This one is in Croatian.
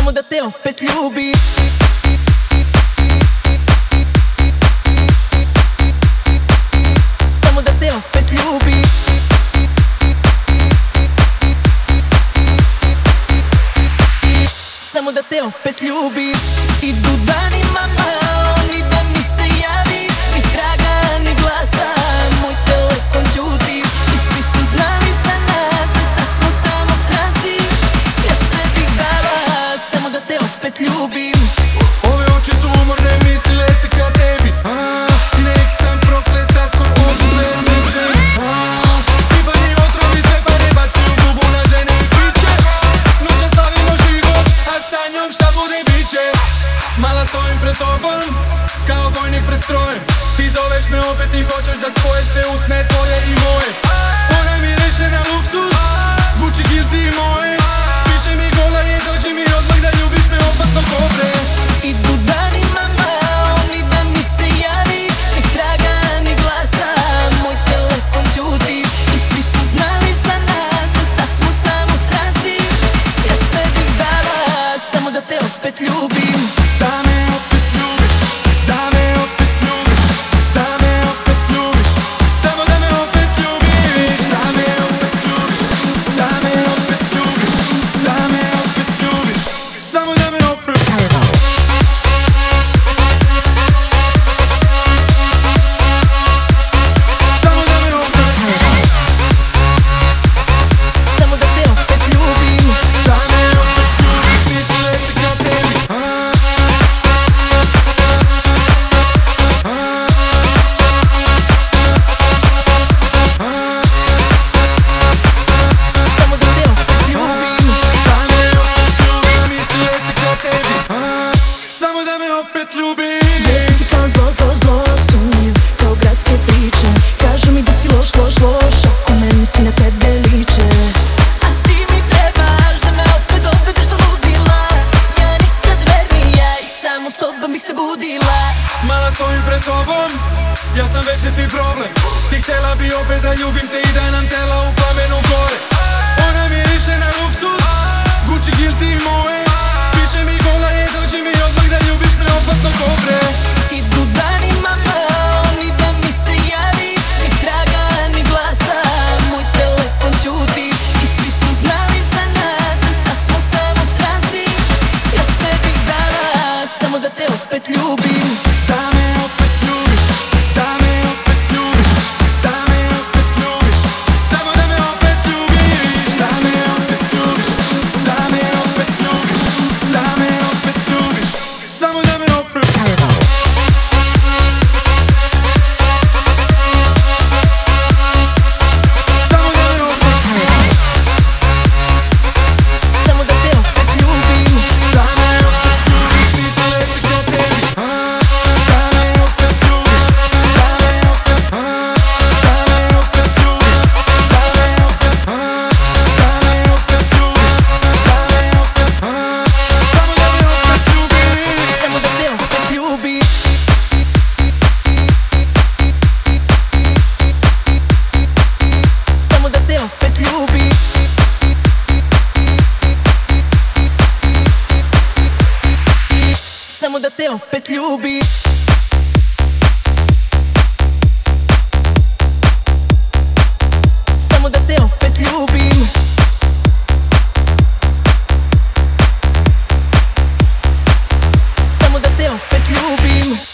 Samo da te opet ljubim. Samo da te opet ljubim. Samo da te opet ljubim. Idu danima malo, ni da mi se javi, ni traga, ni glasa, moj telefon ćuti. I svi su znali za nas, a sad smo samo stranci. Ja sve bih dala, samo da te opet ljubim. Ove oči su umorne, misli lete ka tebi. Nek sam proklet ako odgledam ženi. Sipani otrovi sve pa ne baci u gubu na žene i piće. Noća slavimo život, a sa njom šta bude biće. Mala stojim pred tobom, kao vojnik pred strojem. Ti zoveš me opet i hoćeš da spoje se usne tvoje i moje. Ona mi reše na luksus, Gucci Guilty i moje. Piše mi gola je, dođi mi odmah da ljubiš me opasno kobre. Idu danima malo, ni da mi se javi, ni traga, ni glasa, moj telefon ćuti. I svi su znali za nas, a sad smo samo stranci. Ja sve bih dala, samo da te opet ljubim. Da me opet ljubiš, da me opet ljubiš, da me opet ljubiš. Samo da me opet ljubiš, da me opet ljubiš, da me opet ljubiš, da me opet ljubiš. Samo da me opet ljubiš. Samo da me opet ljubiš. Samo da te opet ljubim. Da me opet ljubiš, misli lete ka tebi. Samo da te opet ljubim. Da me opet ljubiš, misli lete ka tebi. Samo da me opet ljubiš. Ti si kao zlo, zlo, zlo, sumnjiv kao gradske priče. Kažu mi da si loš, loš, loš, ako meni svi na tebe liče. A ti mi trebaš da me opet dovedeš do ludila. Ja nikad vernija i samo s tobom bih se budila. Mala stojim pred tobom, ja sam večiti problem. Ti htjela bi opet da ljubim te i da nam tela u plamenu gore. Ona mi riše na luksus, Gucci Guilty i moje. Piše mi gola je, dođi mi odmah da ljubiš me opasno kobre. Idu danima malo, ni da mi se javi, ni traga, ni glasa, moj telefon ćuti. I svi su znali za nas, a sad smo samo stranci. Ja sve bih dala, samo da te opet ljubim. Da me opet ljubiš, da me opet ljubiš, da me opet ljubiš. Samo da me opet ljubiš, da me opet ljubiš, da me opet ljubiš, da me opet ljubiš. Samo da me opet ljubiš. Samo da me opet ljubiš. Samo da te opet ljubim. Da me opet ljubiš, misli lete ka tebi. Da me opet ljubiš, da me opet, da me opet ljubiš, da me opet, da me opet ljubiš, da me opet, samo da me opet ljubiš. Samo da te opet ljubim. Samo da te opet ljubim. Samo da te opet ljubim. Samo da te opet ljubim. Samo da te opet ljubim.